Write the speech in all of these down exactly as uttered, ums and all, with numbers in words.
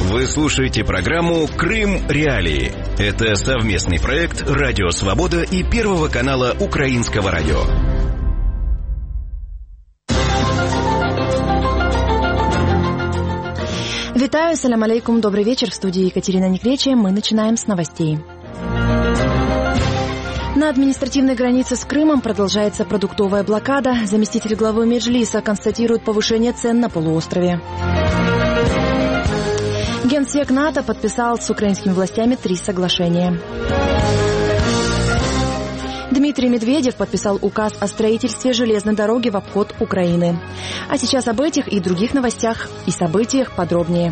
Вы слушаете программу «Крым Реалии». Это совместный проект «Радио Свобода» и Первого канала Украинского радио. Витаю, салям алейкум, добрый вечер. В студии Екатерина Некречия. Мы начинаем с новостей. На административной границе с Крымом продолжается продуктовая блокада. Заместитель главы Меджлиса констатирует повышение цен на полуострове. Генсек НАТО подписал с украинскими властями три соглашения. Дмитрий Медведев подписал указ о строительстве железной дороги в обход Украины. А сейчас об этих и других новостях и событиях подробнее.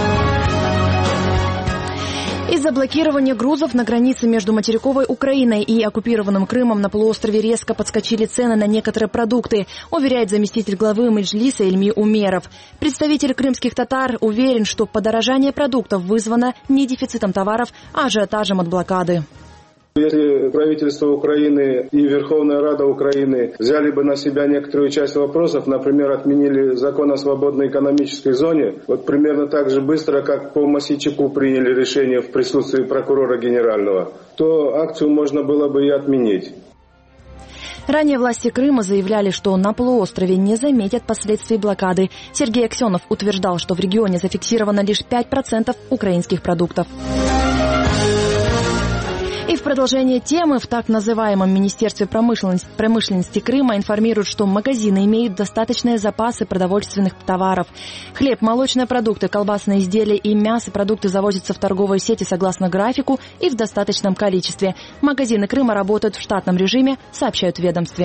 Из-за блокирования грузов на границе между материковой Украиной и оккупированным Крымом на полуострове резко подскочили цены на некоторые продукты, уверяет заместитель главы Меджлиса Ильми Умеров. Представитель крымских татар уверен, что подорожание продуктов вызвано не дефицитом товаров, а ажиотажем от блокады. Если правительство Украины и Верховная Рада Украины взяли бы на себя некоторую часть вопросов, например, отменили закон о свободной экономической зоне, вот примерно так же быстро, как по Масичаку приняли решение в присутствии прокурора генерального, то акцию можно было бы и отменить. Ранее власти Крыма заявляли, что на полуострове не заметят последствий блокады. Сергей Аксенов утверждал, что в регионе зафиксировано лишь пять процентов украинских продуктов. И в продолжение темы в так называемом Министерстве промышленности, промышленности Крыма информируют, что магазины имеют достаточные запасы продовольственных товаров. Хлеб, молочные продукты, колбасные изделия и мясопродукты завозятся в торговые сети согласно графику и в достаточном количестве. Магазины Крыма работают в штатном режиме, сообщают в ведомстве.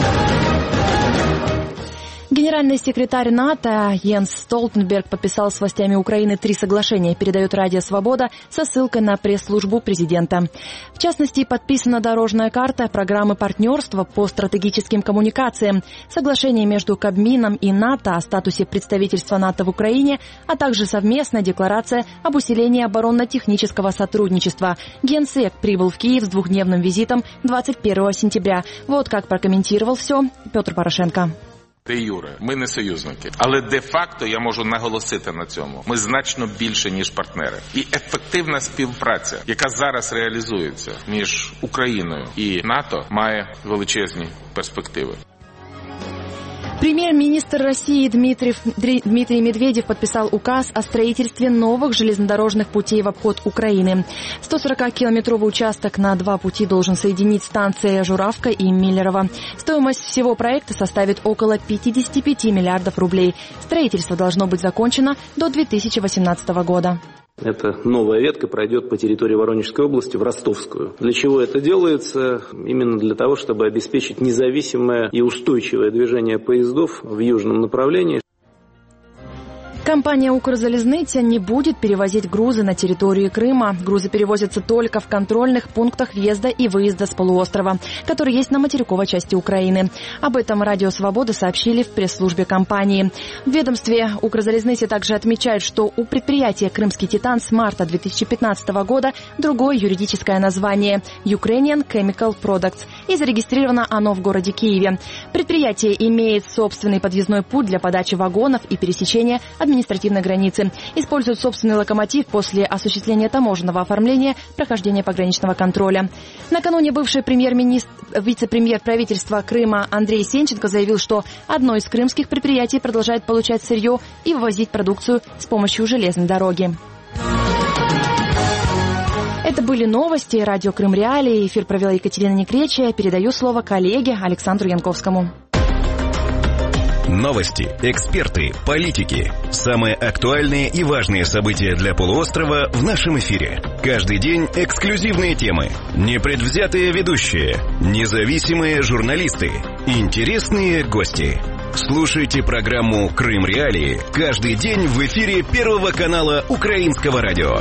Генеральный секретарь НАТО Йенс Столтенберг подписал с властями Украины три соглашения, передает Радио Свобода со ссылкой на пресс-службу президента. В частности, подписана дорожная карта программы партнерства по стратегическим коммуникациям, соглашение между Кабмином и НАТО о статусе представительства НАТО в Украине, а также совместная декларация об усилении оборонно-технического сотрудничества. Генсек прибыл в Киев с двухдневным визитом двадцать первого сентября. Вот как прокомментировал все Петр Порошенко. Де юре, ми не союзники, але де-факто я можу наголосити на цьому. Ми значно більше, ніж партнери. І ефективна співпраця, яка зараз реалізується між Україною і НАТО, має величезні перспективи. Премьер-министр России Дмитрий, Дмитрий Медведев подписал указ о строительстве новых железнодорожных путей в обход Украины. сто сорокакилометровый участок на два пути должен соединить станции Журавка и Миллерово. Стоимость всего проекта составит около пятьдесят пять миллиардов рублей. Строительство должно быть закончено до две тысячи восемнадцатого года. Эта новая ветка пройдет по территории Воронежской области в Ростовскую. Для чего это делается? Именно для того, чтобы обеспечить независимое и устойчивое движение поездов в южном направлении. Компания «Укрзалезниця» не будет перевозить грузы на территории Крыма. Грузы перевозятся только в контрольных пунктах въезда и выезда с полуострова, который есть на материковой части Украины. Об этом Радио Свобода сообщили в пресс-службе компании. В ведомстве «Укрзалезницы» также отмечают, что у предприятия «Крымский Титан» с марта две тысячи пятнадцатого года другое юридическое название – Ukrainian Chemical Products, и зарегистрировано оно в городе Киеве. Предприятие имеет собственный подъездной путь для подачи вагонов и пересечения административной административной границы. Используют собственный локомотив после осуществления таможенного оформления, прохождения пограничного контроля. Накануне бывший премьер-министр, вице-премьер правительства Крыма Андрей Сенченко заявил, что одно из крымских предприятий продолжает получать сырье и вывозить продукцию с помощью железной дороги. Это были новости. Радио Крым Реалии. Эфир провела Екатерина Некречия. Передаю слово коллеге Александру Янковскому. Новости, эксперты, политики. Самые актуальные и важные события для полуострова в нашем эфире. Каждый день эксклюзивные темы, непредвзятые ведущие, независимые журналисты, интересные гости. Слушайте программу «Крым Реалии» каждый день в эфире Первого канала Украинского радио.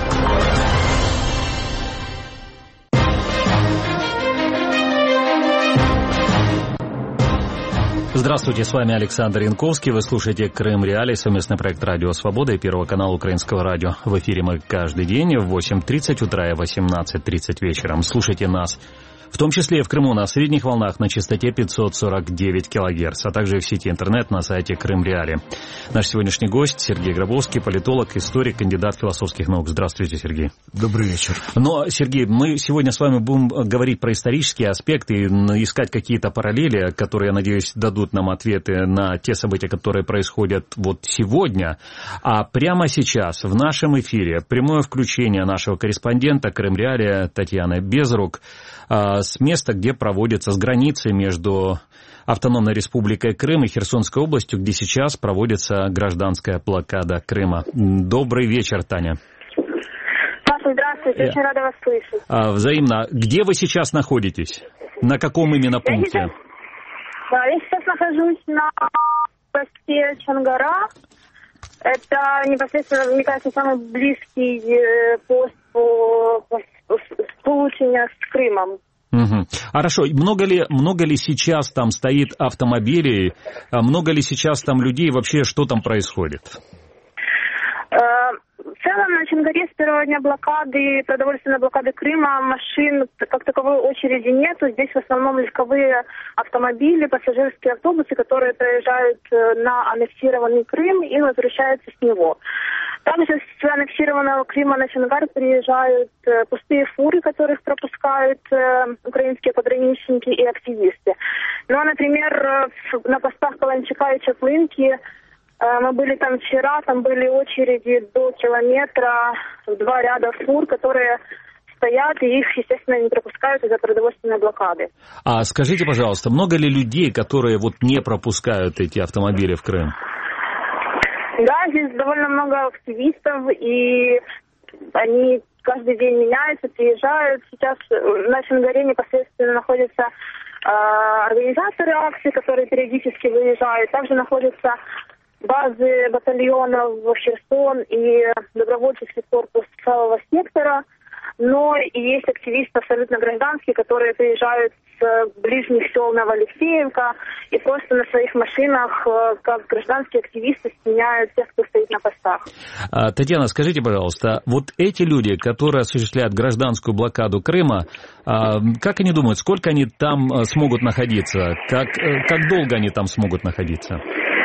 Здравствуйте, с вами Александр Янковский. Вы слушаете «Крым Реалии», совместный проект «Радио Свобода» и Первого канала Украинского радио. В эфире мы каждый день в восемь тридцать утра и восемнадцать тридцать вечером. Слушайте нас В том числе и в Крыму на средних волнах на частоте пятьсот сорок девять килогерц, а также в сети интернет на сайте Крым Реали. Наш сегодняшний гость Сергей Гробовский, политолог, историк, кандидат философских наук. Здравствуйте, Сергей. Добрый вечер. Но, Сергей, мы сегодня с вами будем говорить про исторические аспекты и искать какие-то параллели, которые, я надеюсь, дадут нам ответы на те события, которые происходят вот сегодня. А прямо сейчас в нашем эфире прямое включение нашего корреспондента Крым Реали Татьяны Безрук с места, где проводится, с границы между Автономной Республикой Крым и Херсонской областью, где сейчас проводится гражданская блокада Крыма. Добрый вечер, Таня. Паша, здравствуйте, очень рада вас слышать. Взаимно. Где вы сейчас находитесь? На каком именно пункте? Я сейчас, да, я сейчас нахожусь на посте Чангара. Это непосредственно, мне кажется, самый близкий пост по, по, по получению с Крымом. Угу. Хорошо. Много ли, много ли сейчас там стоит автомобилей? Много ли сейчас там людей? Вообще, что там происходит? В целом на Чангаре с первого дня блокады, продовольственной блокады Крыма, машин как таковой очереди нету. Здесь в основном легковые автомобили, пассажирские автобусы, которые проезжают на аннексированный Крым и возвращаются с него. Также с аннексированного Крыма на Чангар приезжают пустые фуры, которых пропускают украинские пограничники и активисты. Ну, а, например, на постах Каланчака и Чаплынки мы были там вчера, там были очереди до километра, два ряда фур, которые стоят, и их, естественно, не пропускают из-за продовольственной блокады. А скажите, пожалуйста, много ли людей, которые вот не пропускают эти автомобили в Крым? Да, здесь довольно много активистов, и они каждый день меняются, приезжают. Сейчас на Чангаре непосредственно находятся э, организаторы акций, которые периодически выезжают. Также находятся базы батальонов в Херсон и добровольческий корпус целого сектора, но и есть активисты абсолютно гражданские, которые приезжают с ближних сел Новоалексеевка и просто на своих машинах, как гражданские активисты, сменяют тех, кто стоит на постах. Татьяна, скажите, пожалуйста, вот эти люди, которые осуществляют гражданскую блокаду Крыма, как они думают, сколько они там смогут находиться? Как, как долго они там смогут находиться?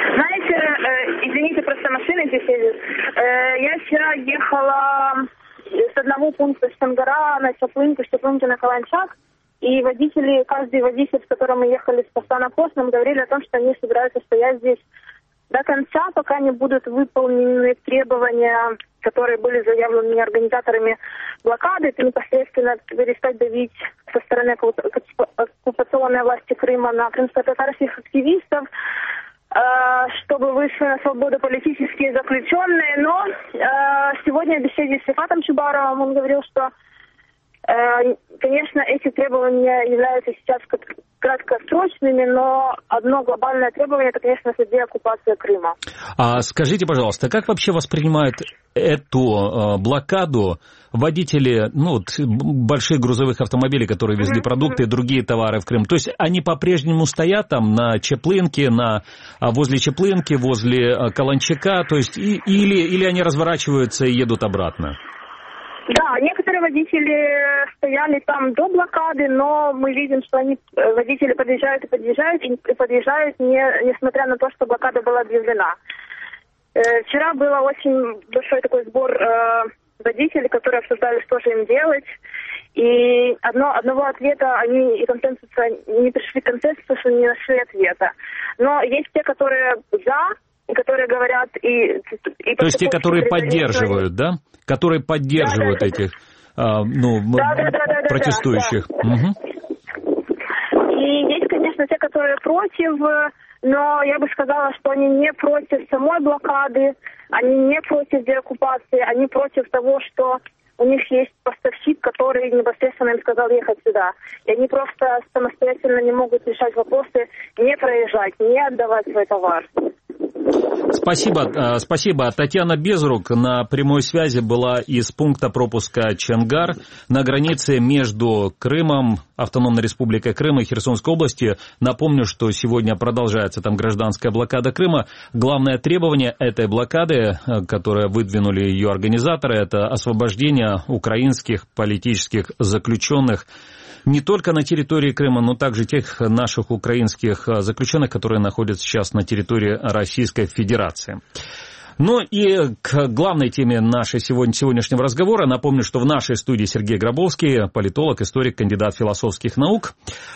Извините, просто машина здесь едет. Я вчера ехала с одного пункта с Чангара на Чаплынку, с Чаплынки на Каланчак, и водители, каждый водитель, с которым мы ехали с поста на пост, нам говорили о том, что они собираются стоять здесь до конца, пока не будут выполнены требования, которые были заявлены организаторами блокады. Это непосредственно перестать давить со стороны оккупационной власти Крыма на крымско-татарских активистов, чтобы вышли на свободу политические заключенные. Но э, сегодня в беседе с Рифатом Чубаровым он говорил, что, э, конечно, эти требования являются сейчас краткосрочными, но одно глобальное требование – это, конечно, деоккупация Крыма. А скажите, пожалуйста, как вообще воспринимают эту э, блокаду водители, ну, вот, больших грузовых автомобилей, которые везли mm-hmm. продукты и другие товары в Крым? То есть они по-прежнему стоят там на Чаплынке, на, возле Чаплынки, возле Каланчака, то есть и, или, или они разворачиваются и едут обратно? Да, некоторые водители стояли там до блокады, но мы видим, что они, водители подъезжают и подъезжают, и подъезжают, не, несмотря на то, что блокада была объявлена. Э, вчера был очень большой такой сбор э, водителей, которые обсуждали, что же им делать. И одно, одного ответа они и консенсуса не пришли к консенсусу, не нашли ответа. Но есть те, которые за, и которые говорят и... и то есть те, которые поддерживают, да? Которые поддерживают да, да, этих а, ну, да, да, да, да, протестующих. Да, да. Угу. И есть, конечно, те, которые против, но я бы сказала, что они не против самой блокады, они не против деоккупации, они против того, что у них есть поставщик, который непосредственно им сказал ехать сюда. И они просто самостоятельно не могут решать вопросы, не проезжать, не отдавать свой товар. Спасибо, спасибо. Татьяна Безрук на прямой связи была из пункта пропуска Чангар на границе между Крымом, Автономной Республикой Крым и Херсонской областью. Напомню, что сегодня продолжается там гражданская блокада Крыма. Главное требование этой блокады, которое выдвинули ее организаторы, это освобождение украинских политических заключенных, Не только на территории Крыма, но также тех наших украинских заключенных, которые находятся сейчас на территории Российской Федерации. Ну и к главной теме нашего сегодня, сегодняшнего разговора. Напомню, что в нашей студии Сергей Гробовский, политолог, историк, кандидат философских наук.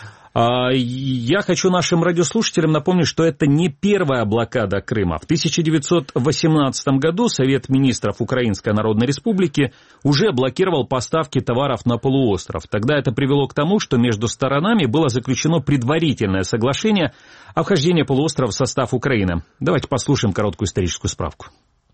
Я хочу нашим радиослушателям напомнить, что это не первая блокада Крыма. В тысяча девятьсот восемнадцатом году Совет министров Украинской Народной Республики уже блокировал поставки товаров на полуостров. Тогда это привело к тому, что между сторонами было заключено предварительное соглашение о вхождении полуострова в состав Украины. Давайте послушаем короткую историческую справку.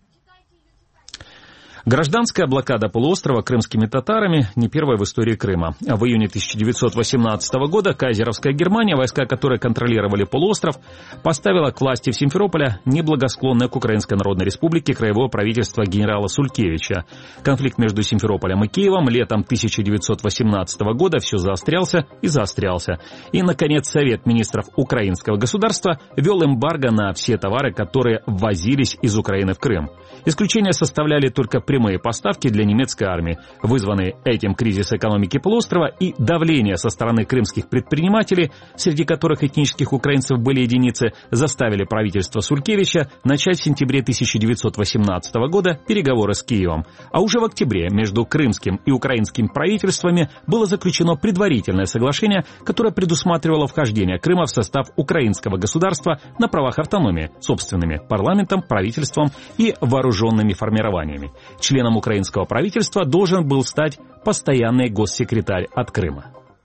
Гражданская блокада полуострова крымскими татарами не первая в истории Крыма. В июне тысяча девятьсот восемнадцатого года кайзеровская Германия, войска которой контролировали полуостров, поставила к власти в Симферополе неблагосклонное к Украинской Народной Республике краевое правительство генерала Сулькевича. Конфликт между Симферополем и Киевом летом тысяча девятьсот восемнадцатого года все заострялся и заострялся. И, наконец, Совет министров украинского государства ввел эмбарго на все товары, которые ввозились из Украины в Крым. Исключение составляли только прямые поставки для немецкой армии. Вызванный этим кризис экономики полуострова и давление со стороны крымских предпринимателей, среди которых этнических украинцев были единицы, заставили правительство Сулькевича начать в сентябре тысяча девятьсот восемнадцатого года переговоры с Киевом. А уже в октябре между крымским и украинским правительствами было заключено предварительное соглашение, которое предусматривало вхождение Крыма в состав украинского государства на правах автономии, собственными парламентом, правительством и вооруженными формированиями. Членом украинского правительства должен был стать постоянный госсекретарь от Крыма.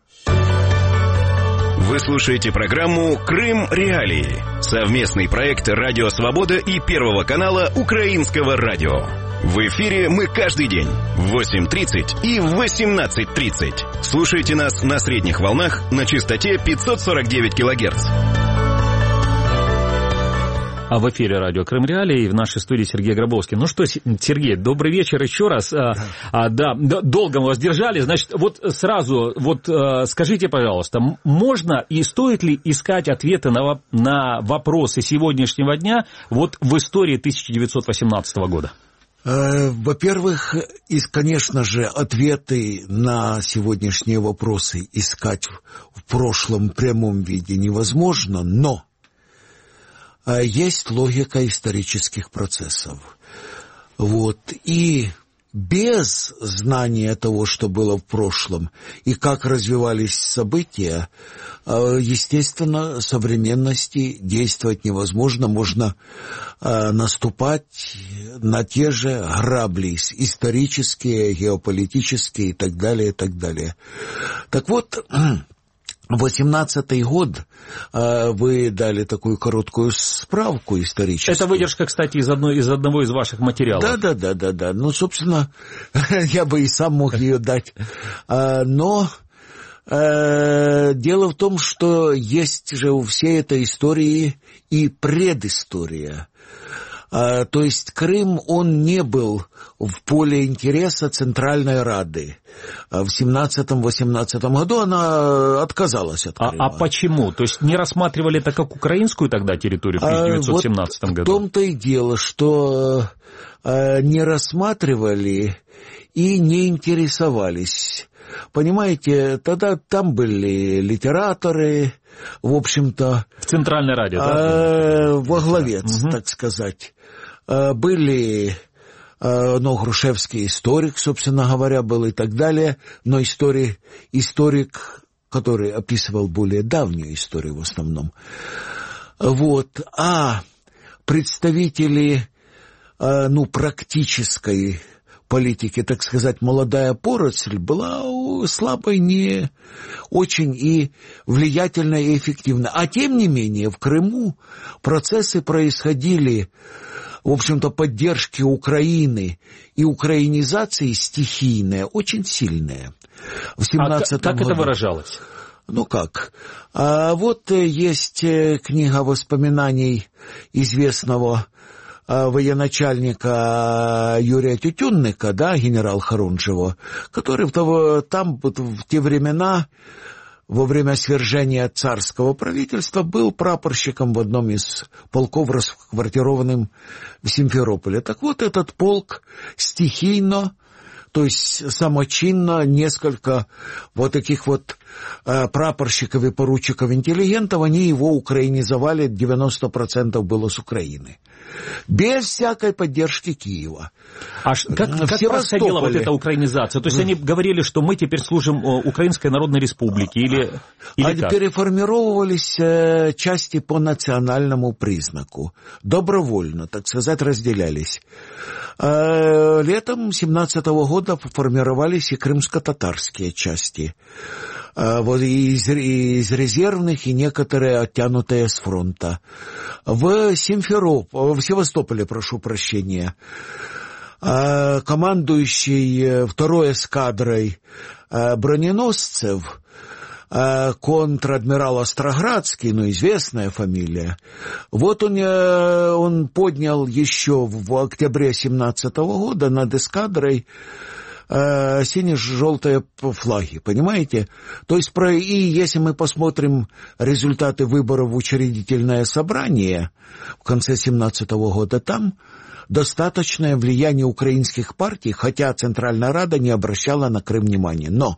Вы слушаете программу «Крым. Реалии». Совместный проект «Радио Свобода» и Первого канала Украинского радио. В эфире мы каждый день в восемь тридцать и в восемнадцать тридцать. Слушайте нас на средних волнах на частоте пятьсот сорок девять килогерц. А в эфире радио «Крым. Реалии» и в нашей студии Сергей Гробовский. Ну что, Сергей, добрый вечер еще раз. А, а, да, долго мы вас держали. Значит, вот сразу, вот скажите, пожалуйста, можно и стоит ли искать ответы на, на вопросы сегодняшнего дня вот в истории тысяча девятьсот восемнадцатого года? Во-первых, и, конечно же, ответы на сегодняшние вопросы искать в прошлом прямом виде невозможно, но есть логика исторических процессов. Вот. И без знания того, что было в прошлом, и как развивались события, естественно, современности действовать невозможно. Можно наступать на те же грабли исторические, геополитические и так далее, и так далее. Так вот, восемнадцатый год, вы дали такую короткую справку историческую. Это выдержка, кстати, из, одной, из одного из ваших материалов. Да, да, да, да, да. Ну, собственно, я бы и сам мог ее дать. Но дело в том, что есть же у всей этой истории и предыстория. А, то есть Крым, он не был в поле интереса Центральной Рады. А в семнадцатом-восемнадцатом году она отказалась от Крыма. А, а почему? То есть не рассматривали это как украинскую тогда территорию в тысяча девятьсот семнадцатом а, вот году? В том-то и дело, что а, не рассматривали и не интересовались. Понимаете, тогда там были литераторы, в общем-то... В Центральной Раде, да? А, во главе, угу. так сказать. Были, ну, Грушевский историк, собственно говоря, был и так далее, но историк, историк, который описывал более давнюю историю в основном. Вот. А представители, ну, практической политики, так сказать, молодая поросль была слабой, не очень и влиятельной и эффективной. А тем не менее, в Крыму процессы происходили, в общем-то, поддержки Украины и украинизации стихийные, очень сильные. В семнадцатом а как году. Это выражалось? Ну как? А вот есть книга воспоминаний известного военачальника Юрия Тютюнника, да, генерал Харунжева, который в того, там в те времена, во время свержения царского правительства, был прапорщиком в одном из полков, расквартированным в Симферополе. Так вот, этот полк стихийно то есть самочинно несколько вот таких вот э, прапорщиков и поручиков-интеллигентов, они его украинизовали, девяносто процентов было с Украины. Без всякой поддержки Киева. А ш, как, как происходила вот эта украинизация? То есть они говорили, что мы теперь служим Украинской Народной Республике или, или а как? Переформировались э, части по национальному признаку. Добровольно, так сказать, разделялись. Э, летом семнадцатого года формировались и крымско-татарские части. Э, вот из, из резервных и некоторые оттянутые с фронта. В Симферополе, в Севастополе, прошу прощения, э, командующий второй эскадрой э, броненосцев, контр-адмирал Остроградский, ну, известная фамилия, вот он, он поднял еще в октябре семнадцатого года над эскадрой э, сине-желтые флаги, понимаете? То есть, про, и если мы посмотрим результаты выборов в учредительное собрание в конце семнадцатого года, там достаточное влияние украинских партий, хотя Центральная Рада не обращала на Крым внимания. Но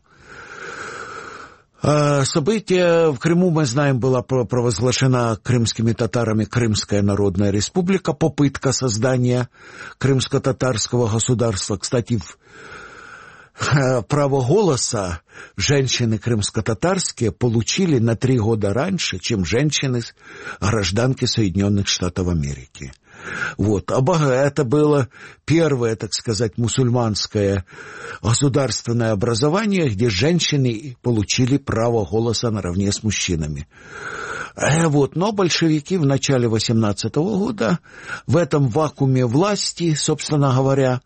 события в Крыму, мы знаем, была провозглашена крымскими татарами Крымская Народная Республика, попытка создания крымско-татарского государства. Кстати, право голоса женщины крымско-татарские получили на три года раньше, чем женщины гражданки Соединенных Штатов Америки. Вот. Это было первое, так сказать, мусульманское государственное образование, где женщины получили право голоса наравне с мужчинами. Вот. Но большевики в начале восемнадцатого года в этом вакууме власти, собственно говоря,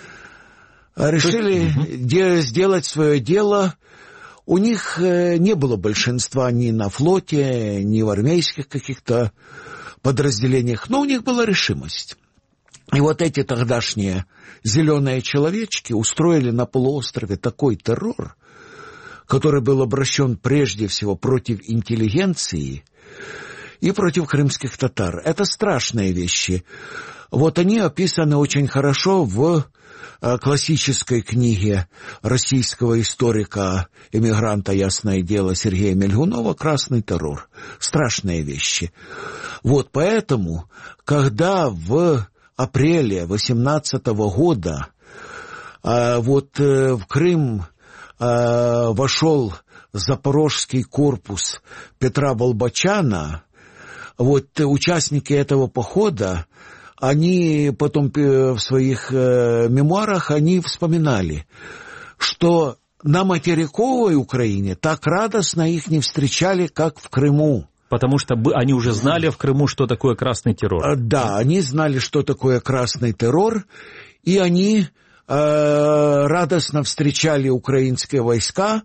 решили де- сделать свое дело. У них не было большинства ни на флоте, ни в армейских каких-то подразделениях, но у них была решимость. И вот эти тогдашние зеленые человечки устроили на полуострове такой террор, который был обращен прежде всего против интеллигенции и против крымских татар. Это страшные вещи. Вот они описаны очень хорошо в классической книге российского историка-эмигранта, ясное дело, Сергея Мельгунова «Красный террор». Страшные вещи. Вот поэтому, когда в апреле восемнадцатого года а, вот а, в Крым а, вошел Запорожский корпус Петра Болбочана, вот участники этого похода, они потом в своих э, мемуарах они вспоминали, что на материковой Украине так радостно их не встречали, как в Крыму. Потому что они уже знали в Крыму, что такое красный террор. Да, они знали, что такое красный террор, и они э, радостно встречали украинские войска,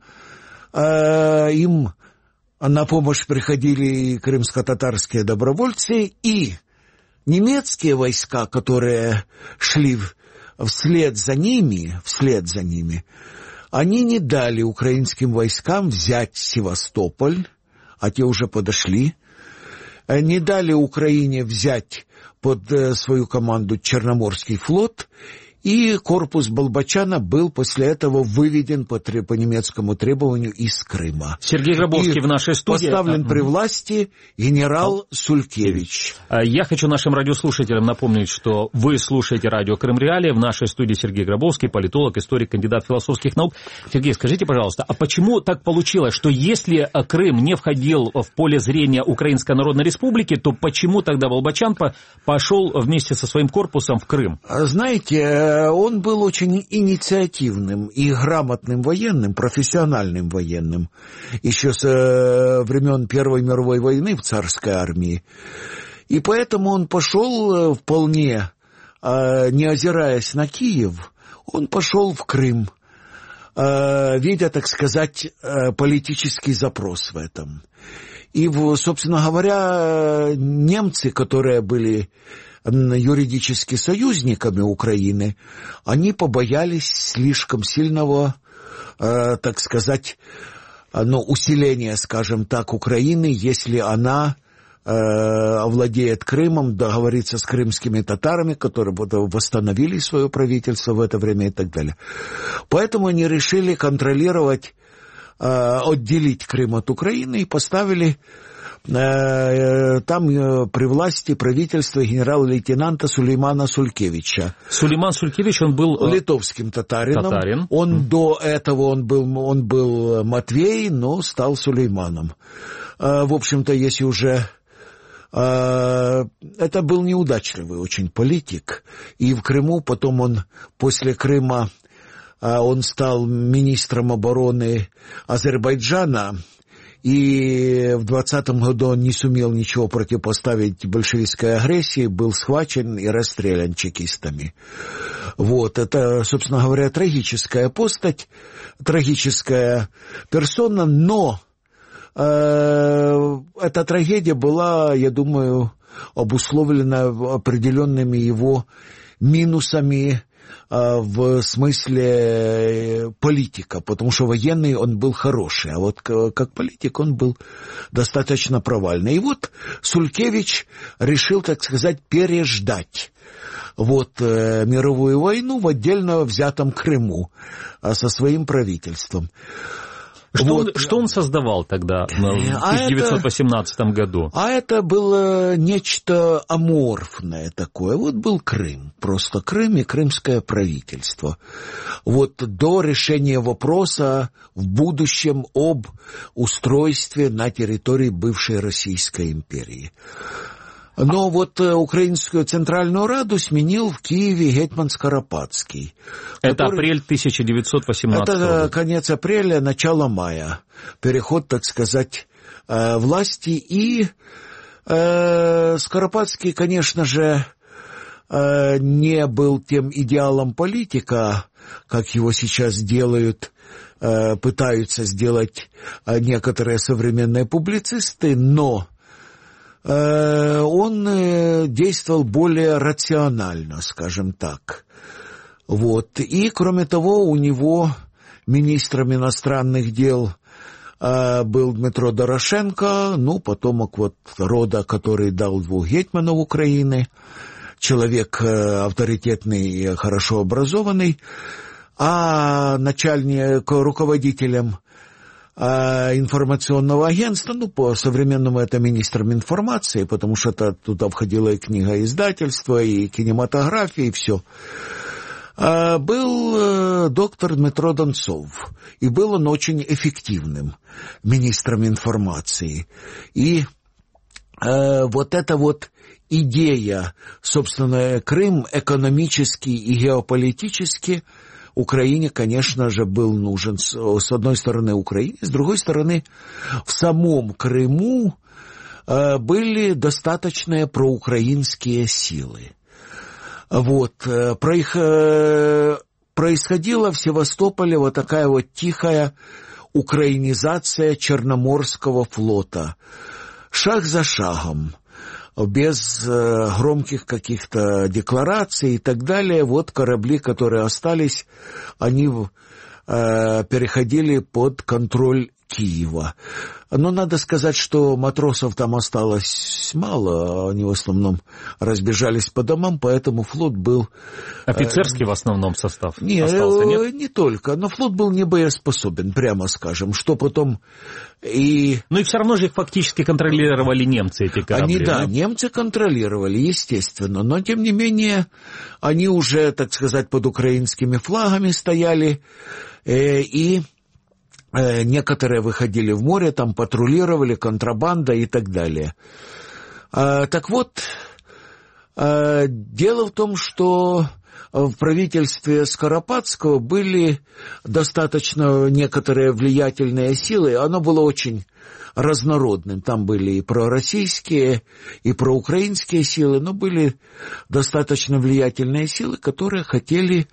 э, им на помощь приходили крымско-татарские добровольцы, и немецкие войска, которые шли вслед за ними, вслед за ними, они не дали украинским войскам взять Севастополь, а те уже подошли, не дали Украине взять под свою команду Черноморский флот, и корпус Болбочана был после этого выведен по, по немецкому требованию из Крыма. Сергей Гробовский и в нашей студии. Поставлен при власти генерал Сулькевич. Я хочу нашим радиослушателям напомнить, что вы слушаете радио Крым Реалии. В нашей студии Сергей Гробовский, политолог, историк, кандидат философских наук. Сергей, скажите, пожалуйста, а почему так получилось, что если Крым не входил в поле зрения Украинской Народной Республики, то почему тогда Болбочан пошел вместе со своим корпусом в Крым? Знаете, он был очень инициативным и грамотным военным, профессиональным военным, еще с э, времен Первой мировой войны в царской армии. И поэтому он пошел вполне, э, не озираясь на Киев, он пошел в Крым, э, видя, так сказать, э, политический запрос в этом. И, собственно говоря, немцы, которые были юридически союзниками Украины, они побоялись слишком сильного, э, так сказать, ну, усиления, скажем так, Украины, если она овладеет Крымом, договориться с крымскими татарами, которые восстановили свое правительство в это время и так далее. Поэтому они решили контролировать, отделить Крым от Украины и поставили там при власти правительства генерал-лейтенанта Сулеймана Сулькевича. Сулейман Сулькевич, он был литовским татарином. Татарин. Он mm. до этого он был, он был Матвей, но стал Сулейманом. В общем-то, если уже... Это был неудачливый очень политик. И в Крыму потом он после Крыма он стал министром обороны Азербайджана. И в двадцатом году он не сумел ничего противопоставить большевистской агрессии, был схвачен и расстрелян чекистами. Вот, это, собственно говоря, трагическая постать, трагическая персона, но э, эта трагедия была, я думаю, обусловлена определенными его минусами, в смысле политика, потому что военный он был хороший, а вот как политик он был достаточно провальный. И вот Сулькевич решил, так сказать, переждать вот э, мировую войну в отдельно взятом Крыму э, со своим правительством. Что, вот. он, что он создавал тогда, в тысяча девятьсот восемнадцатом году? А это было нечто аморфное такое. Вот был Крым, просто Крым и крымское правительство. Вот до решения вопроса в будущем об устройстве на территории бывшей Российской империи. Но вот э, Украинскую Центральную Раду сменил в Киеве гетман Скоропадский. Это который... апрель тысяча девятьсот восемнадцатого года. Это конец апреля, начало мая. Переход, так сказать, э, власти. И э, Скоропадский, конечно же, э, не был тем идеалом политика, как его сейчас делают, э, пытаются сделать э, некоторые современные публицисты, но... он действовал более рационально, скажем так. Вот. И, кроме того, у него министром иностранных дел был Дмитро Дорошенко, ну, потомок вот рода, который дал двух гетманов Украины, человек авторитетный и хорошо образованный, а начальник, руководителем информационного агентства, ну, по-современному это министром информации, потому что это, туда входила и книга издательства, и кинематография, и все. Был доктор Дмитро Донцов, и был он очень эффективным министром информации. И э, вот эта вот идея, собственно, Крым экономически и геополитически Украине, конечно же, был нужен. С одной стороны, Украине, с другой стороны, в самом Крыму э, были достаточные проукраинские силы. Вот, э, про их, э, происходила в Севастополе вот такая вот тихая украинизация Черноморского флота. Шаг за шагом. Без э, громких каких-то деклараций и так далее, вот корабли, которые остались, они э, переходили под контроль Киева. Но надо сказать, что матросов там осталось мало, они в основном разбежались по домам, поэтому флот был... Офицерский э, в основном состав не, остался, нет? Не только, но флот был не боеспособен, прямо скажем, что потом и... Ну и все равно же их фактически контролировали немцы, эти корабли. Они, да, да, немцы контролировали, естественно, но тем не менее они уже, так сказать, под украинскими флагами стояли, э, и... некоторые выходили в море, там патрулировали, контрабанда и так далее. А, так вот, а, дело в том, что в правительстве Скоропадского были достаточно некоторые влиятельные силы, оно было очень разнородным. Там были и пророссийские, и проукраинские силы, но были достаточно влиятельные силы, которые хотели,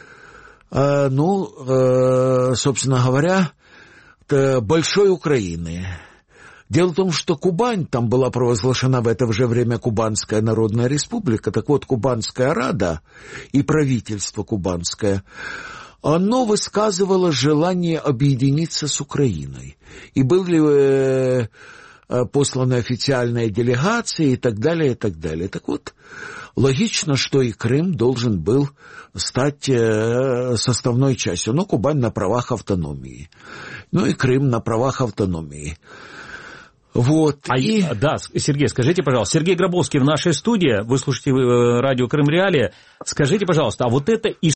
а, ну, а, собственно говоря, большой Украины. Дело в том, что Кубань, там была провозглашена в это же время Кубанская Народная Республика, так вот, Кубанская Рада и правительство кубанское, оно высказывало желание объединиться с Украиной. И были э, посланы официальные делегации и так далее, и так далее. Так вот, логично, что и Крым должен был стать составной частью. Ну, Кубань на правах автономии. Ну и Крым на правах автономии. Вот. А и... Да, Сергей, скажите, пожалуйста, Сергей Гробовский в нашей студии, вы слушаете радио Крым Реалии, скажите, пожалуйста, а вот это